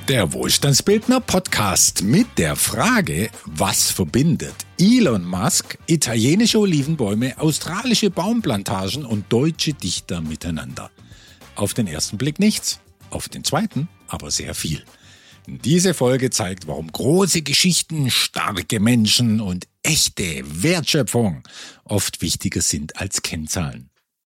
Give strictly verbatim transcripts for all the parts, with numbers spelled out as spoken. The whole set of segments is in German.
Der Wohlstandsbildner Podcast mit der Frage, was verbindet Elon Musk, italienische Olivenbäume, australische Baumplantagen und deutsche Dichter miteinander? Auf den ersten Blick nichts, auf den zweiten aber sehr viel. Diese Folge zeigt, warum große Geschichten, starke Menschen und echte Wertschöpfung oft wichtiger sind als Kennzahlen.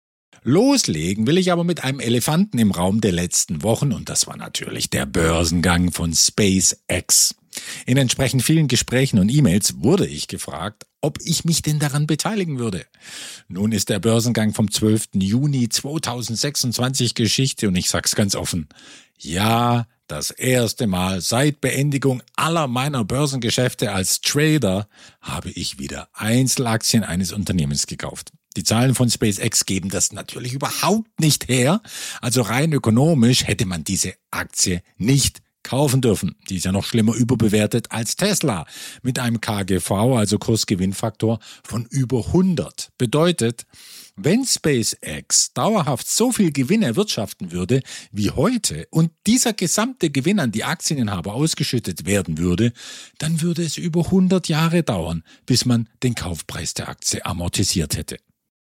Loslegen will ich aber mit einem Elefanten im Raum der letzten Wochen und das war natürlich der Börsengang von SpaceX. In entsprechend vielen Gesprächen und E-Mails wurde ich gefragt, ob ich mich denn daran beteiligen würde. Nun ist der Börsengang vom zwölften Juni zweitausendsechsundzwanzig Geschichte und ich sag's ganz offen, ja, das erste Mal seit Beendigung aller meiner Börsengeschäfte als Trader habe ich wieder Einzelaktien eines Unternehmens gekauft. Die Zahlen von SpaceX geben das natürlich überhaupt nicht her. Also rein ökonomisch hätte man diese Aktie nicht kaufen dürfen. Die ist ja noch schlimmer überbewertet als Tesla mit einem K G V, also Kursgewinnfaktor von über hundert. Bedeutet, wenn SpaceX dauerhaft so viel Gewinn erwirtschaften würde wie heute und dieser gesamte Gewinn an die Aktieninhaber ausgeschüttet werden würde, dann würde es über hundert Jahre dauern, bis man den Kaufpreis der Aktie amortisiert hätte.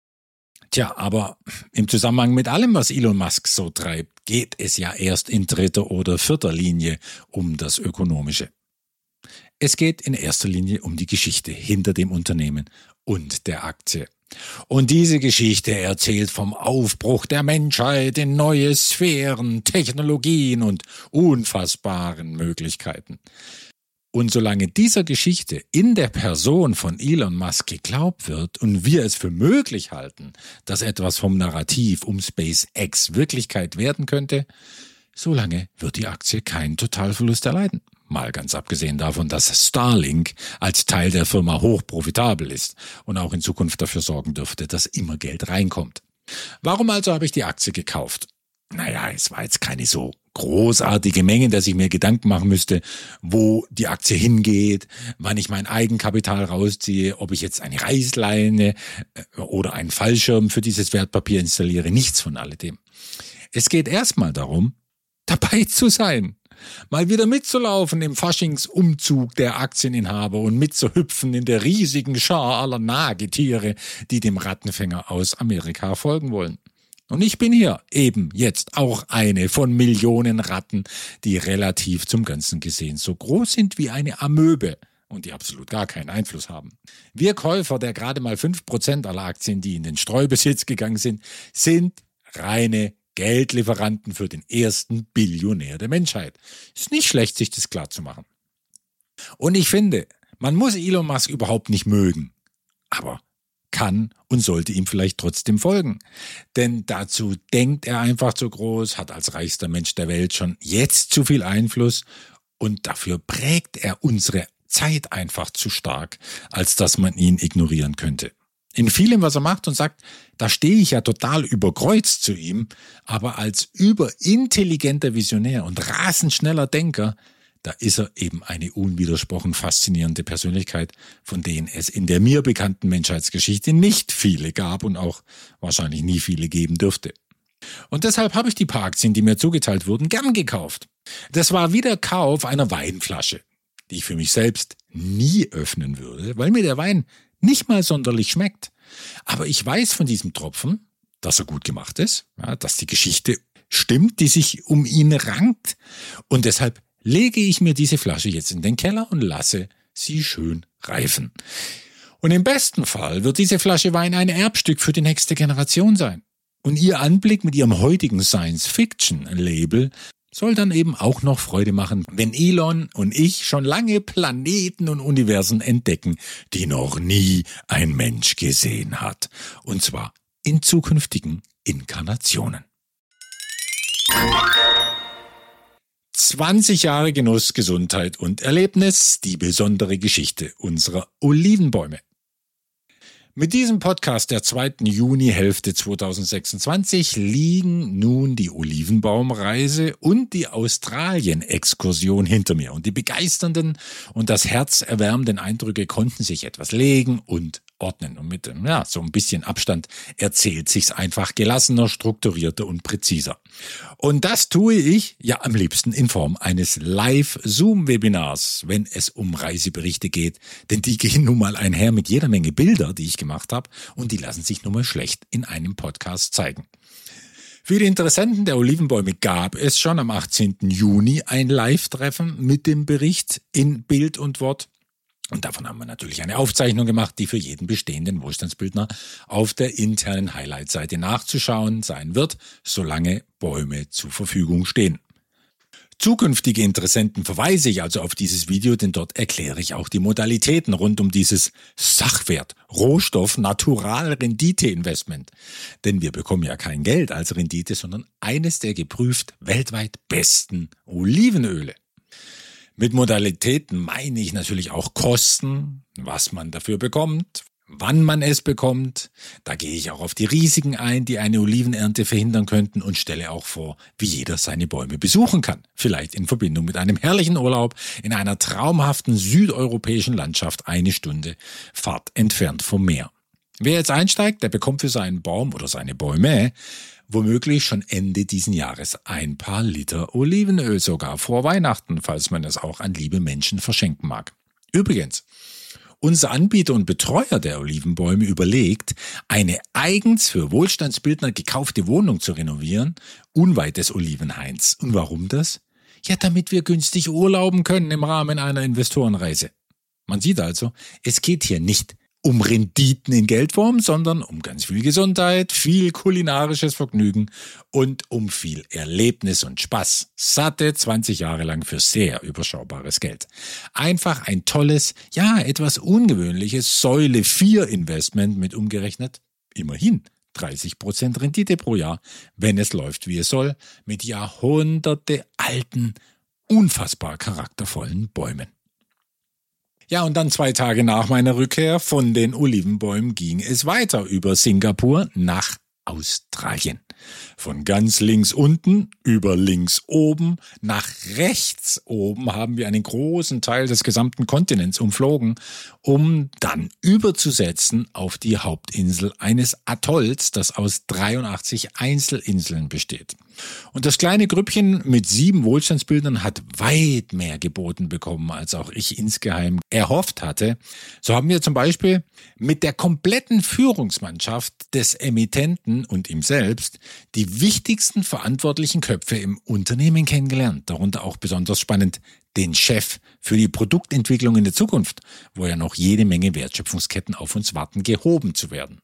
Tja, aber im Zusammenhang mit allem, was Elon Musk so treibt, geht es ja erst in dritter oder vierter Linie um das Ökonomische. Es geht in erster Linie um die Geschichte hinter dem Unternehmen und der Aktie. Und diese Geschichte erzählt vom Aufbruch der Menschheit in neue Sphären, Technologien und unfassbaren Möglichkeiten. Und solange dieser Geschichte in der Person von Elon Musk geglaubt wird und wir es für möglich halten, dass etwas vom Narrativ um SpaceX Wirklichkeit werden könnte, solange wird die Aktie keinen Totalverlust erleiden. Mal ganz abgesehen davon, dass Starlink als Teil der Firma hochprofitabel ist und auch in Zukunft dafür sorgen dürfte, dass immer Geld reinkommt. Warum also habe ich die Aktie gekauft? Naja, es war jetzt keine so großartige Menge, dass ich mir Gedanken machen müsste, wo die Aktie hingeht, wann ich mein Eigenkapital rausziehe, ob ich jetzt eine Reißleine oder einen Fallschirm für dieses Wertpapier installiere. Nichts von alledem. Es geht erstmal darum, dabei zu sein. Mal wieder mitzulaufen im Faschingsumzug der Aktieninhaber und mitzuhüpfen in der riesigen Schar aller Nagetiere, die dem Rattenfänger aus Amerika folgen wollen. Und ich bin hier eben jetzt auch eine von Millionen Ratten, die relativ zum Ganzen gesehen so groß sind wie eine Amöbe und die absolut gar keinen Einfluss haben. Wir Käufer der gerade mal fünf Prozent aller Aktien, die in den Streubesitz gegangen sind, sind reine Geldlieferanten für den ersten Billionär der Menschheit. Ist nicht schlecht, sich das klar zu machen. Und ich finde, man muss Elon Musk überhaupt nicht mögen, aber kann und sollte ihm vielleicht trotzdem folgen. Denn dazu denkt er einfach zu groß, hat als reichster Mensch der Welt schon jetzt zu viel Einfluss und dafür prägt er unsere Zeit einfach zu stark, als dass man ihn ignorieren könnte. In vielem, was er macht und sagt, da stehe ich ja total überkreuzt zu ihm, aber als überintelligenter Visionär und rasend schneller Denker, da ist er eben eine unwidersprochen faszinierende Persönlichkeit, von denen es in der mir bekannten Menschheitsgeschichte nicht viele gab und auch wahrscheinlich nie viele geben dürfte. Und deshalb habe ich die paar Aktien, die mir zugeteilt wurden, gern gekauft. Das war wie der Kauf einer Weinflasche, die ich für mich selbst nie öffnen würde, weil mir der Wein nicht mal sonderlich schmeckt. Aber ich weiß von diesem Tropfen, dass er gut gemacht ist, ja, dass die Geschichte stimmt, die sich um ihn rankt und deshalb lege ich mir diese Flasche jetzt in den Keller und lasse sie schön reifen. Und im besten Fall wird diese Flasche Wein ein Erbstück für die nächste Generation sein. Und ihr Anblick mit ihrem heutigen Science-Fiction-Label soll dann eben auch noch Freude machen, wenn Elon und ich schon lange Planeten und Universen entdecken, die noch nie ein Mensch gesehen hat. Und zwar in zukünftigen Inkarnationen. zwanzig Jahre Genuss, Gesundheit und Erlebnis, die besondere Geschichte unserer Olivenbäume. Mit diesem Podcast der zweiten Junihälfte zweitausendsechsundzwanzig liegen nun die Olivenbaumreise und die Australien-Exkursion hinter mir. Und die begeisternden und das Herz erwärmenden Eindrücke konnten sich etwas legen und ordnen. Und mit ja, so ein bisschen Abstand erzählt sich's einfach gelassener, strukturierter und präziser. Und das tue ich ja am liebsten in Form eines Live-Zoom-Webinars, wenn es um Reiseberichte geht. Denn die gehen nun mal einher mit jeder Menge Bilder, die ich gemacht habe. Und die lassen sich nun mal schlecht in einem Podcast zeigen. Für die Interessenten der Olivenbäume gab es schon am achtzehnten Juni ein Live-Treffen mit dem Bericht in Bild und Wort. Und davon haben wir natürlich eine Aufzeichnung gemacht, die für jeden bestehenden Wohlstandsbildner auf der internen Highlight-Seite nachzuschauen sein wird, solange Bäume zur Verfügung stehen. Zukünftige Interessenten verweise ich also auf dieses Video, denn dort erkläre ich auch die Modalitäten rund um dieses Sachwert, Rohstoff, Natural, Rendite-Investment. Denn wir bekommen ja kein Geld als Rendite, sondern eines der geprüft weltweit besten Olivenöle. Mit Modalitäten meine ich natürlich auch Kosten, was man dafür bekommt, wann man es bekommt. Da gehe ich auch auf die Risiken ein, die eine Olivenernte verhindern könnten und stelle auch vor, wie jeder seine Bäume besuchen kann. Vielleicht in Verbindung mit einem herrlichen Urlaub in einer traumhaften südeuropäischen Landschaft eine Stunde Fahrt entfernt vom Meer. Wer jetzt einsteigt, der bekommt für seinen Baum oder seine Bäume womöglich schon Ende diesen Jahres ein paar Liter Olivenöl, sogar vor Weihnachten, falls man es auch an liebe Menschen verschenken mag. Übrigens, unser Anbieter und Betreuer der Olivenbäume überlegt, eine eigens für Wohlstandsbildner gekaufte Wohnung zu renovieren, unweit des Olivenhains. Und warum das? Ja, damit wir günstig urlauben können im Rahmen einer Investorenreise. Man sieht also, es geht hier nicht um Renditen in Geldform, sondern um ganz viel Gesundheit, viel kulinarisches Vergnügen und um viel Erlebnis und Spaß. Satte zwanzig Jahre lang für sehr überschaubares Geld. Einfach ein tolles, ja etwas ungewöhnliches Säule vier Investment mit umgerechnet immerhin dreißig Prozent Rendite pro Jahr, wenn es läuft, wie es soll, mit Jahrhunderte alten, unfassbar charaktervollen Bäumen. Ja, und dann zwei Tage nach meiner Rückkehr von den Olivenbäumen ging es weiter über Singapur nach Australien. Von ganz links unten über links oben nach rechts oben haben wir einen großen Teil des gesamten Kontinents umflogen, um dann überzusetzen auf die Hauptinsel eines Atolls, das aus dreiundachtzig Einzelinseln besteht. Und das kleine Grüppchen mit sieben Wohlstandsbildern hat weit mehr geboten bekommen, als auch ich insgeheim erhofft hatte. So haben wir zum Beispiel mit der kompletten Führungsmannschaft des Emittenten und ihm selbst die wichtigsten verantwortlichen Köpfe im Unternehmen kennengelernt. Darunter auch besonders spannend den Chef für die Produktentwicklung in der Zukunft, wo ja noch jede Menge Wertschöpfungsketten auf uns warten, gehoben zu werden.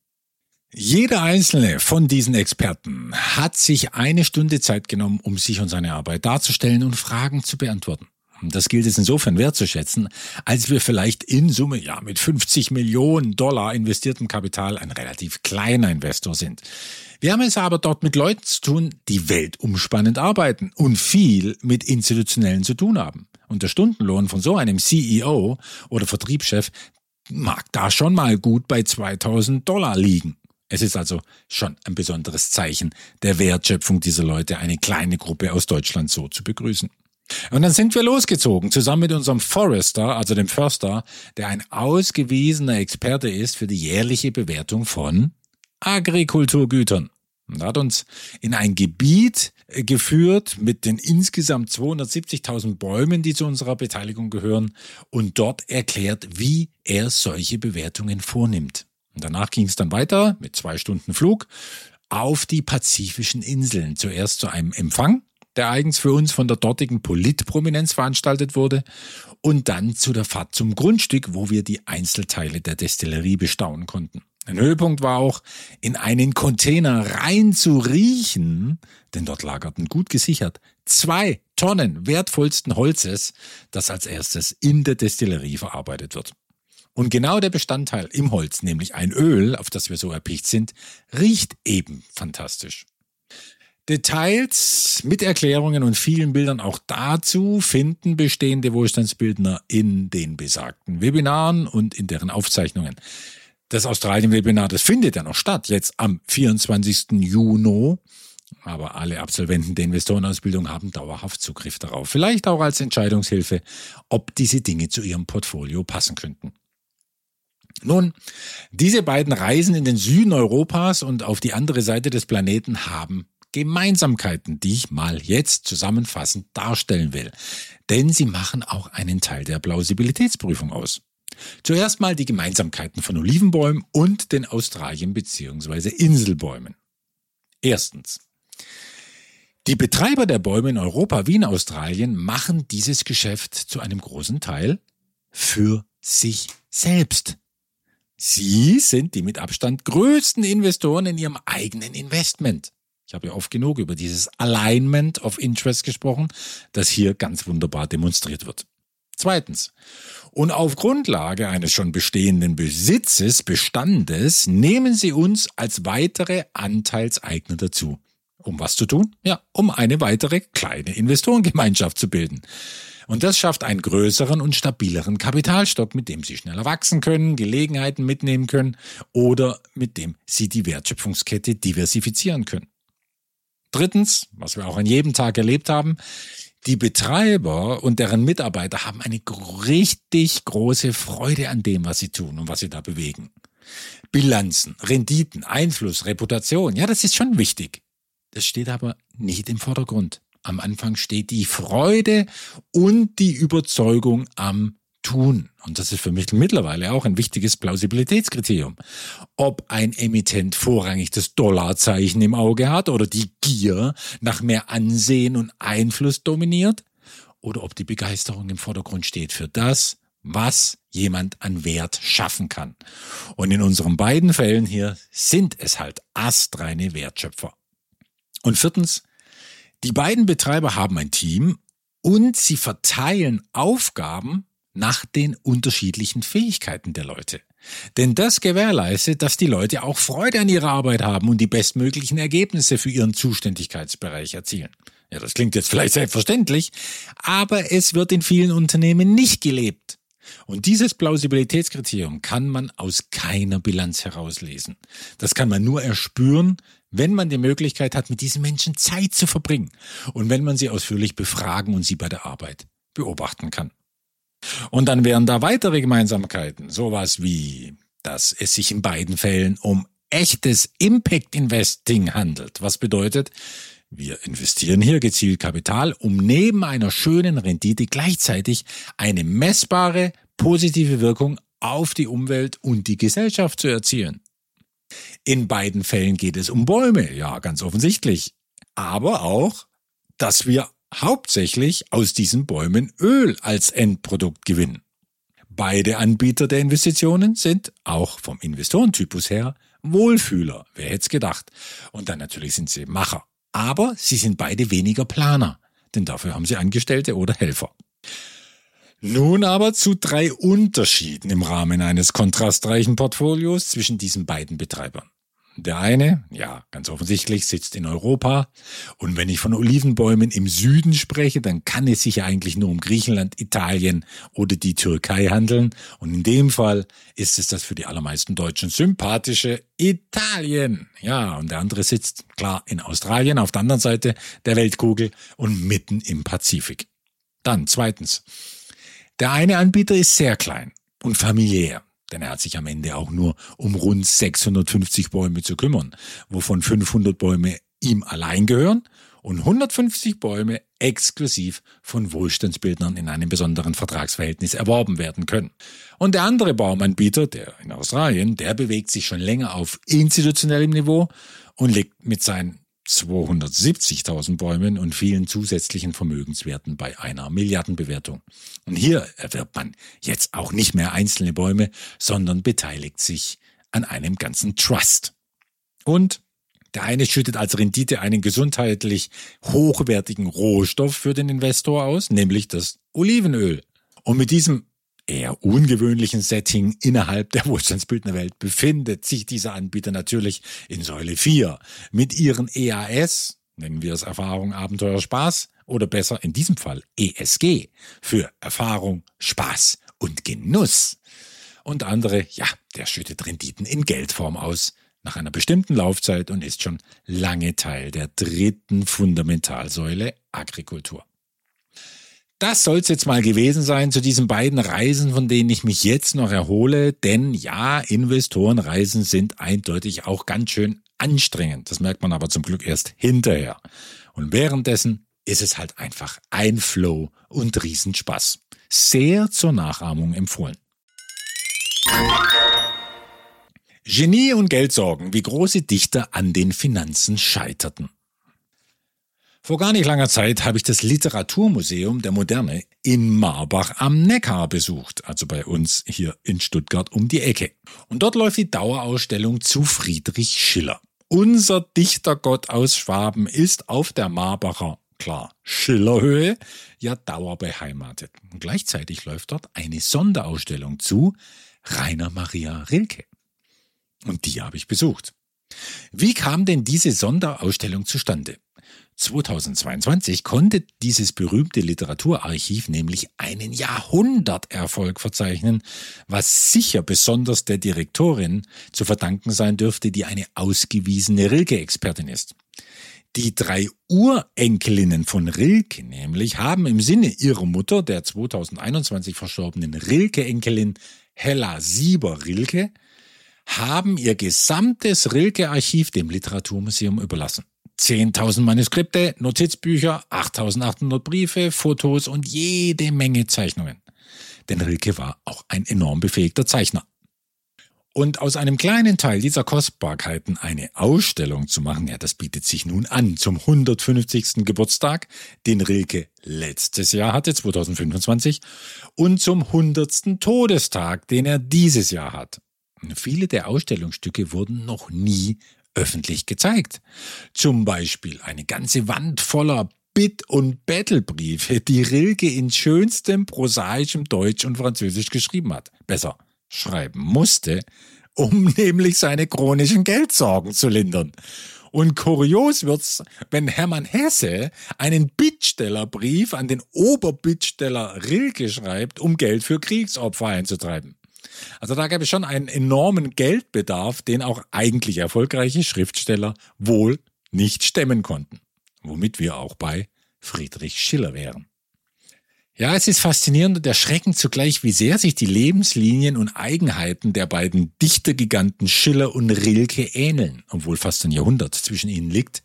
Jeder einzelne von diesen Experten hat sich eine Stunde Zeit genommen, um sich und seine Arbeit darzustellen und Fragen zu beantworten. Das gilt es insofern wertzuschätzen, als wir vielleicht in Summe ja mit fünfzig Millionen Dollar investiertem Kapital ein relativ kleiner Investor sind. Wir haben es aber dort mit Leuten zu tun, die weltumspannend arbeiten und viel mit Institutionellen zu tun haben. Und der Stundenlohn von so einem C E O oder Vertriebschef mag da schon mal gut bei zweitausend Dollar liegen. Es ist also schon ein besonderes Zeichen der Wertschöpfung dieser Leute, eine kleine Gruppe aus Deutschland so zu begrüßen. Und dann sind wir losgezogen, zusammen mit unserem Forester, also dem Förster, der ein ausgewiesener Experte ist für die jährliche Bewertung von Agrikulturgütern. Und er hat uns in ein Gebiet geführt mit den insgesamt zweihundertsiebzigtausend Bäumen, die zu unserer Beteiligung gehören, und dort erklärt, wie er solche Bewertungen vornimmt. Und danach ging es dann weiter mit zwei Stunden Flug auf die pazifischen Inseln. Zuerst zu einem Empfang, der eigens für uns von der dortigen Politprominenz veranstaltet wurde, und dann zu der Fahrt zum Grundstück, wo wir die Einzelteile der Destillerie bestaunen konnten. Ein Höhepunkt war auch, in einen Container rein zu riechen, denn dort lagerten gut gesichert zwei Tonnen wertvollsten Holzes, das als erstes in der Destillerie verarbeitet wird. Und genau der Bestandteil im Holz, nämlich ein Öl, auf das wir so erpicht sind, riecht eben fantastisch. Details mit Erklärungen und vielen Bildern auch dazu finden bestehende Wohlstandsbildner in den besagten Webinaren und in deren Aufzeichnungen. Das Australien-Webinar, das findet ja noch statt, jetzt am vierundzwanzigsten Juni. Aber alle Absolventen der Investorenausbildung haben dauerhaft Zugriff darauf. Vielleicht auch als Entscheidungshilfe, ob diese Dinge zu ihrem Portfolio passen könnten. Nun, diese beiden Reisen in den Süden Europas und auf die andere Seite des Planeten haben Gemeinsamkeiten, die ich mal jetzt zusammenfassend darstellen will. Denn sie machen auch einen Teil der Plausibilitätsprüfung aus. Zuerst mal die Gemeinsamkeiten von Olivenbäumen und den Australien- bzw. Inselbäumen. Erstens. Die Betreiber der Bäume in Europa wie in Australien machen dieses Geschäft zu einem großen Teil für sich selbst. Sie sind die mit Abstand größten Investoren in ihrem eigenen Investment. Ich habe ja oft genug über dieses Alignment of Interest gesprochen, das hier ganz wunderbar demonstriert wird. Zweitens. Und auf Grundlage eines schon bestehenden Besitzes, Bestandes, nehmen sie uns als weitere Anteilseigner dazu. Um was zu tun? Ja, um eine weitere kleine Investorengemeinschaft zu bilden. Und das schafft einen größeren und stabileren Kapitalstock, mit dem sie schneller wachsen können, Gelegenheiten mitnehmen können oder mit dem sie die Wertschöpfungskette diversifizieren können. Drittens, was wir auch an jedem Tag erlebt haben, die Betreiber und deren Mitarbeiter haben eine richtig große Freude an dem, was sie tun und was sie da bewegen. Bilanzen, Renditen, Einfluss, Reputation, ja, das ist schon wichtig. Das steht aber nicht im Vordergrund. Am Anfang steht die Freude und die Überzeugung am Tun. Und das ist für mich mittlerweile auch ein wichtiges Plausibilitätskriterium. Ob ein Emittent vorrangig das Dollarzeichen im Auge hat oder die Gier nach mehr Ansehen und Einfluss dominiert oder ob die Begeisterung im Vordergrund steht für das, was jemand an Wert schaffen kann. Und in unseren beiden Fällen hier sind es halt astreine Wertschöpfer. Und viertens, die beiden Betreiber haben ein Team und sie verteilen Aufgaben nach den unterschiedlichen Fähigkeiten der Leute. Denn das gewährleistet, dass die Leute auch Freude an ihrer Arbeit haben und die bestmöglichen Ergebnisse für ihren Zuständigkeitsbereich erzielen. Ja, das klingt jetzt vielleicht selbstverständlich, aber es wird in vielen Unternehmen nicht gelebt. Und dieses Plausibilitätskriterium kann man aus keiner Bilanz herauslesen. Das kann man nur erspüren, wenn man die Möglichkeit hat, mit diesen Menschen Zeit zu verbringen und wenn man sie ausführlich befragen und sie bei der Arbeit beobachten kann. Und dann wären da weitere Gemeinsamkeiten, sowas wie, dass es sich in beiden Fällen um echtes Impact-Investing handelt. Was bedeutet, wir investieren hier gezielt Kapital, um neben einer schönen Rendite gleichzeitig eine messbare, positive Wirkung auf die Umwelt und die Gesellschaft zu erzielen. In beiden Fällen geht es um Bäume, ja, ganz offensichtlich. Aber auch, dass wir hauptsächlich aus diesen Bäumen Öl als Endprodukt gewinnen. Beide Anbieter der Investitionen sind auch vom Investorentypus her Wohlfühler, wer hätte es gedacht. Und dann natürlich sind sie Macher. Aber sie sind beide weniger Planer, denn dafür haben sie Angestellte oder Helfer. Nun aber zu drei Unterschieden im Rahmen eines kontrastreichen Portfolios zwischen diesen beiden Betreibern. Der eine, ja, ganz offensichtlich, sitzt in Europa. Und wenn ich von Olivenbäumen im Süden spreche, dann kann es sich ja eigentlich nur um Griechenland, Italien oder die Türkei handeln. Und in dem Fall ist es das für die allermeisten Deutschen sympathische Italien. Ja, und der andere sitzt, klar, in Australien, auf der anderen Seite der Weltkugel und mitten im Pazifik. Dann zweitens, der eine Anbieter ist sehr klein und familiär. Denn er hat sich am Ende auch nur um rund sechshundertfünfzig Bäume zu kümmern, wovon fünfhundert Bäume ihm allein gehören und hundertfünfzig Bäume exklusiv von Wohlstandsbildnern in einem besonderen Vertragsverhältnis erworben werden können. Und der andere Baumanbieter, der in Australien, der bewegt sich schon länger auf institutionellem Niveau und liegt mit seinen zweihundertsiebzigtausend Bäumen und vielen zusätzlichen Vermögenswerten bei einer Milliardenbewertung. Und hier erwirbt man jetzt auch nicht mehr einzelne Bäume, sondern beteiligt sich an einem ganzen Trust. Und der eine schüttet als Rendite einen gesundheitlich hochwertigen Rohstoff für den Investor aus, nämlich das Olivenöl. Und mit diesem eher ungewöhnlichen Setting innerhalb der Wohlstandsbildnerwelt befindet sich dieser Anbieter natürlich in Säule vier mit ihren E A S, nennen wir es Erfahrung, Abenteuer, Spaß, oder besser in diesem Fall E S G für Erfahrung, Spaß und Genuss. Und andere, ja, der schüttet Renditen in Geldform aus, nach einer bestimmten Laufzeit und ist schon lange Teil der dritten Fundamentalsäule Agrikultur. Das soll es jetzt mal gewesen sein zu diesen beiden Reisen, von denen ich mich jetzt noch erhole. Denn ja, Investorenreisen sind eindeutig auch ganz schön anstrengend. Das merkt man aber zum Glück erst hinterher. Und währenddessen ist es halt einfach ein Flow und Riesenspaß. Sehr zur Nachahmung empfohlen. Genie und Geldsorgen, wie große Dichter an den Finanzen scheiterten. Vor gar nicht langer Zeit habe ich das Literaturmuseum der Moderne in Marbach am Neckar besucht, also bei uns hier in Stuttgart um die Ecke. Und dort läuft die Dauerausstellung zu Friedrich Schiller. Unser Dichtergott aus Schwaben ist auf der Marbacher, klar, Schillerhöhe, ja dauerbeheimatet. Und gleichzeitig läuft dort eine Sonderausstellung zu Rainer Maria Rilke. Und die habe ich besucht. Wie kam denn diese Sonderausstellung zustande? zweitausendzweiundzwanzig konnte dieses berühmte Literaturarchiv nämlich einen Jahrhunderterfolg verzeichnen, was sicher besonders der Direktorin zu verdanken sein dürfte, die eine ausgewiesene Rilke-Expertin ist. Die drei Urenkelinnen von Rilke nämlich haben im Sinne ihrer Mutter, der zweitausendeinundzwanzig verstorbenen Rilke-Enkelin Hella Sieber-Rilke, haben ihr gesamtes Rilke-Archiv dem Literaturmuseum überlassen. zehntausend Manuskripte, Notizbücher, achttausendachthundert Briefe, Fotos und jede Menge Zeichnungen. Denn Rilke war auch ein enorm befähigter Zeichner. Und aus einem kleinen Teil dieser Kostbarkeiten eine Ausstellung zu machen, ja, das bietet sich nun an zum hundertfünfzigsten Geburtstag, den Rilke letztes Jahr hatte, zweitausendfünfundzwanzig, und zum hundertsten Todestag, den er dieses Jahr hat. Und viele der Ausstellungsstücke wurden noch nie öffentlich gezeigt. Zum Beispiel eine ganze Wand voller Bitt- und Bettelbriefe, die Rilke in schönstem prosaischem Deutsch und Französisch geschrieben hat. Besser, schreiben musste, um nämlich seine chronischen Geldsorgen zu lindern. Und kurios wird's, wenn Hermann Hesse einen Bittstellerbrief an den Oberbittsteller Rilke schreibt, um Geld für Kriegsopfer einzutreiben. Also da gab es schon einen enormen Geldbedarf, den auch eigentlich erfolgreiche Schriftsteller wohl nicht stemmen konnten. Womit wir auch bei Friedrich Schiller wären. Ja, es ist faszinierend und erschreckend zugleich, wie sehr sich die Lebenslinien und Eigenheiten der beiden Dichtergiganten Schiller und Rilke ähneln, obwohl fast ein Jahrhundert zwischen ihnen liegt.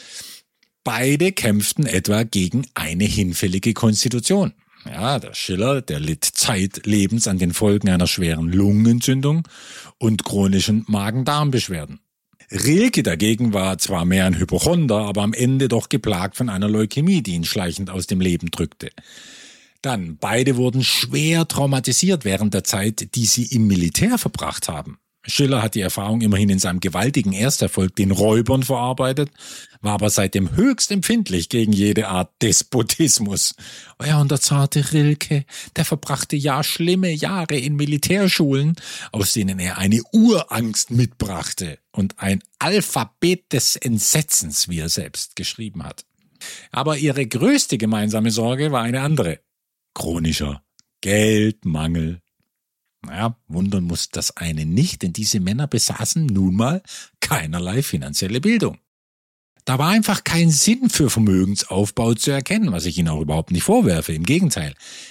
Beide kämpften etwa gegen eine hinfällige Konstitution. Ja, der Schiller, der litt zeitlebens an den Folgen einer schweren Lungenentzündung und chronischen Magen-Darm-Beschwerden. Rilke dagegen war zwar mehr ein Hypochonder, aber am Ende doch geplagt von einer Leukämie, die ihn schleichend aus dem Leben drückte. Dann, beide wurden schwer traumatisiert während der Zeit, die sie im Militär verbracht haben. Schiller hat die Erfahrung immerhin in seinem gewaltigen Ersterfolg, den Räubern, verarbeitet, war aber seitdem höchst empfindlich gegen jede Art Despotismus. Ja, und der zarte Rilke, der verbrachte ja schlimme Jahre in Militärschulen, aus denen er eine Urangst mitbrachte und ein Alphabet des Entsetzens, wie er selbst geschrieben hat. Aber ihre größte gemeinsame Sorge war eine andere: chronischer Geldmangel. Naja, wundern muss das eine nicht, denn diese Männer besaßen nun mal keinerlei finanzielle Bildung. Da war einfach kein Sinn für Vermögensaufbau zu erkennen, was ich ihnen auch überhaupt nicht vorwerfe. Im Gegenteil,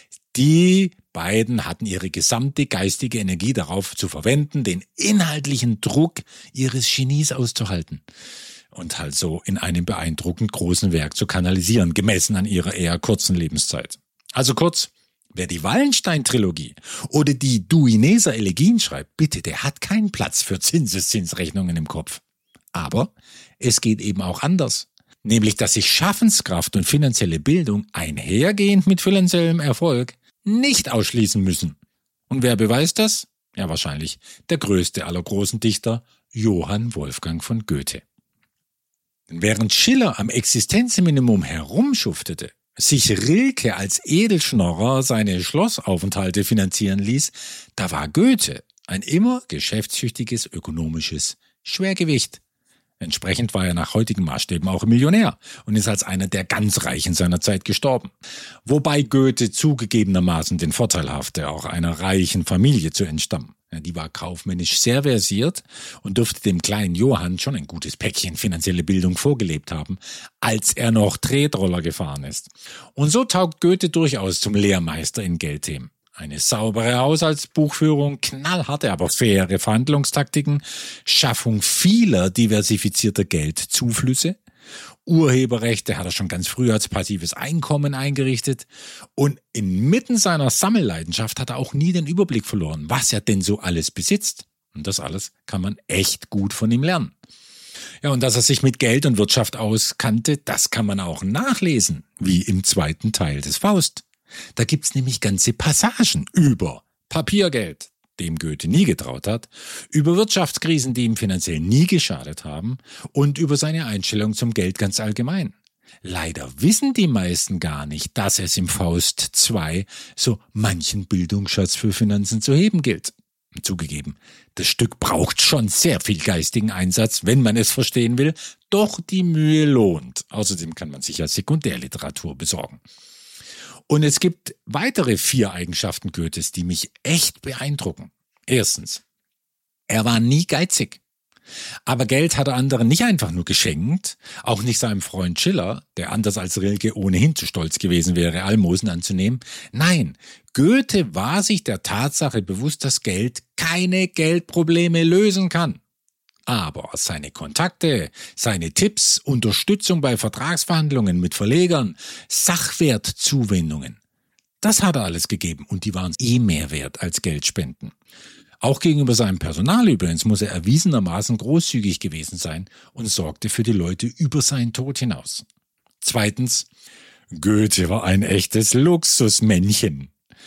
die beiden hatten ihre gesamte geistige Energie darauf zu verwenden, den inhaltlichen Druck ihres Genies auszuhalten und halt so in einem beeindruckend großen Werk zu kanalisieren, gemessen an ihrer eher kurzen Lebenszeit. Also kurz: Wer die Wallenstein-Trilogie oder die Duineser Elegien schreibt, bitte, der hat keinen Platz für Zinseszinsrechnungen im Kopf. Aber es geht eben auch anders. Nämlich, dass sich Schaffenskraft und finanzielle Bildung einhergehend mit finanziellem Erfolg nicht ausschließen müssen. Und wer beweist das? Ja, wahrscheinlich der größte aller großen Dichter, Johann Wolfgang von Goethe. Während Schiller am Existenzminimum herumschuftete, sich Rilke als Edelschnorrer seine Schlossaufenthalte finanzieren ließ, da war Goethe ein immer geschäftstüchtiges ökonomisches Schwergewicht. Entsprechend war er nach heutigen Maßstäben auch Millionär und ist als einer der ganz Reichen seiner Zeit gestorben. Wobei Goethe zugegebenermaßen den Vorteil hatte, auch einer reichen Familie zu entstammen. Ja, die war kaufmännisch sehr versiert und dürfte dem kleinen Johann schon ein gutes Päckchen finanzielle Bildung vorgelebt haben, als er noch Tretroller gefahren ist. Und so taugt Goethe durchaus zum Lehrmeister in Geldthemen. Eine saubere Haushaltsbuchführung, knallharte, aber faire Verhandlungstaktiken, Schaffung vieler diversifizierter Geldzuflüsse, Urheberrechte hat er schon ganz früh als passives Einkommen eingerichtet und inmitten seiner Sammelleidenschaft hat er auch nie den Überblick verloren, was er denn so alles besitzt. Und das alles kann man echt gut von ihm lernen. Ja, und dass er sich mit Geld und Wirtschaft auskannte, das kann man auch nachlesen, wie im zweiten Teil des Faust. Da gibt's nämlich ganze Passagen über Papiergeld, dem Goethe nie getraut hat, über Wirtschaftskrisen, die ihm finanziell nie geschadet haben und über seine Einstellung zum Geld ganz allgemein. Leider wissen die meisten gar nicht, dass es im Faust zwei so manchen Bildungsschatz für Finanzen zu heben gilt. Zugegeben, das Stück braucht schon sehr viel geistigen Einsatz, wenn man es verstehen will, doch die Mühe lohnt. Außerdem kann man sich ja Sekundärliteratur besorgen. Und es gibt weitere vier Eigenschaften Goethes, die mich echt beeindrucken. Erstens, er war nie geizig. Aber Geld hat er anderen nicht einfach nur geschenkt, auch nicht seinem Freund Schiller, der anders als Rilke ohnehin zu stolz gewesen wäre, Almosen anzunehmen. Nein, Goethe war sich der Tatsache bewusst, dass Geld keine Geldprobleme lösen kann. Aber seine Kontakte, seine Tipps, Unterstützung bei Vertragsverhandlungen mit Verlegern, Sachwertzuwendungen, das hat er alles gegeben und die waren eh mehr wert als Geldspenden. Auch gegenüber seinem Personal übrigens muss er erwiesenermaßen großzügig gewesen sein und sorgte für die Leute über seinen Tod hinaus. Zweitens, Goethe war ein echtes Luxusmännchen.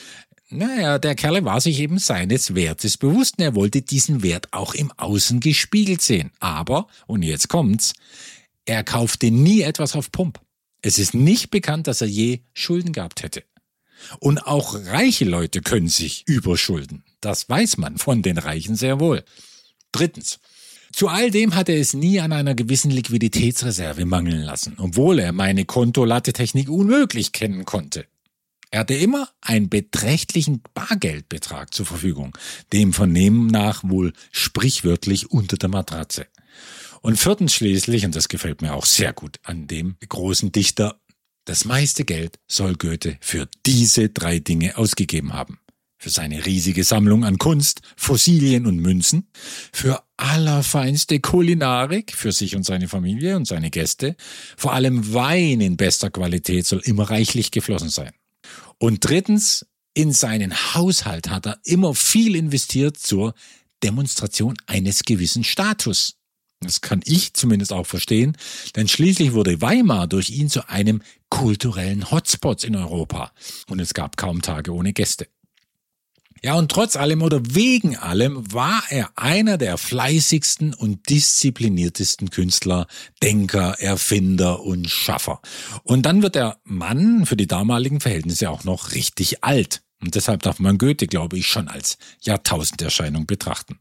Naja, der Kerl war sich eben seines Wertes bewusst und er wollte diesen Wert auch im Außen gespiegelt sehen. Aber, und jetzt kommt's, er kaufte nie etwas auf Pump. Es ist nicht bekannt, dass er je Schulden gehabt hätte. Und auch reiche Leute können sich überschulden. Das weiß man von den Reichen sehr wohl. Drittens, zu all dem hat er es nie an einer gewissen Liquiditätsreserve mangeln lassen, obwohl er meine Kontolatte-Technik unmöglich kennen konnte. Er hatte immer einen beträchtlichen Bargeldbetrag zur Verfügung, dem Vernehmen nach wohl sprichwörtlich unter der Matratze. Und viertens schließlich, und das gefällt mir auch sehr gut an dem großen Dichter, das meiste Geld soll Goethe für diese drei Dinge ausgegeben haben. Für seine riesige Sammlung an Kunst, Fossilien und Münzen, für allerfeinste Kulinarik, für sich und seine Familie und seine Gäste, vor allem Wein in bester Qualität soll immer reichlich geflossen sein. Und drittens, in seinen Haushalt hat er immer viel investiert zur Demonstration eines gewissen Status. Das kann ich zumindest auch verstehen, denn schließlich wurde Weimar durch ihn zu einem kulturellen Hotspot in Europa und es gab kaum Tage ohne Gäste. Ja, und trotz allem oder wegen allem war er einer der fleißigsten und diszipliniertesten Künstler, Denker, Erfinder und Schaffer. Und dann wird der Mann für die damaligen Verhältnisse auch noch richtig alt. Und deshalb darf man Goethe, glaube ich, schon als Jahrtausenderscheinung betrachten.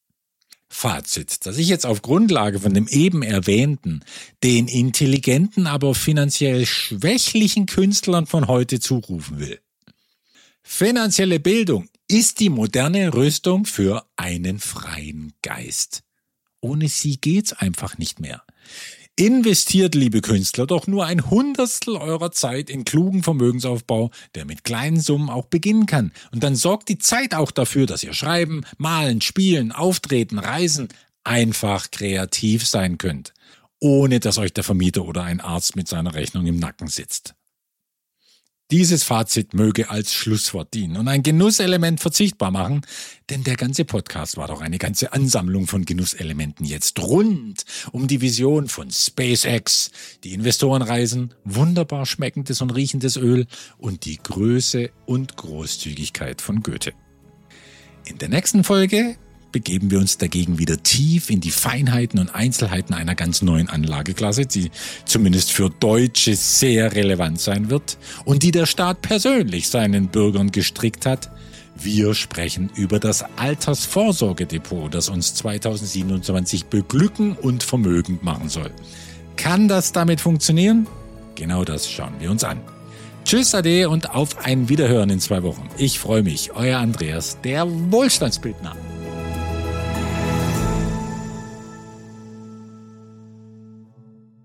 Fazit, dass ich jetzt auf Grundlage von dem eben erwähnten, den intelligenten, aber finanziell schwächlichen Künstlern von heute zurufen will. Finanzielle Bildung ist die moderne Rüstung für einen freien Geist. Ohne sie geht's einfach nicht mehr. Investiert, liebe Künstler, doch nur ein Hundertstel eurer Zeit in klugen Vermögensaufbau, der mit kleinen Summen auch beginnen kann. Und dann sorgt die Zeit auch dafür, dass ihr schreiben, malen, spielen, auftreten, reisen, einfach kreativ sein könnt, ohne dass euch der Vermieter oder ein Arzt mit seiner Rechnung im Nacken sitzt. Dieses Fazit möge als Schlusswort dienen und ein Genusselement verzichtbar machen, denn der ganze Podcast war doch eine ganze Ansammlung von Genusselementen jetzt rund um die Vision von SpaceX, die Investorenreisen, wunderbar schmeckendes und riechendes Öl und die Größe und Großzügigkeit von Goethe. In der nächsten Folge begeben wir uns dagegen wieder tief in die Feinheiten und Einzelheiten einer ganz neuen Anlageklasse, die zumindest für Deutsche sehr relevant sein wird und die der Staat persönlich seinen Bürgern gestrickt hat, Wir sprechen über das Altersvorsorgedepot, das uns zweitausendsiebenundzwanzig beglücken und vermögend machen soll. Kann das damit funktionieren? Genau das schauen wir uns an. Tschüss, Ade und auf ein Wiederhören in zwei Wochen. Ich freue mich, euer Andreas, der Wohlstandsbildner.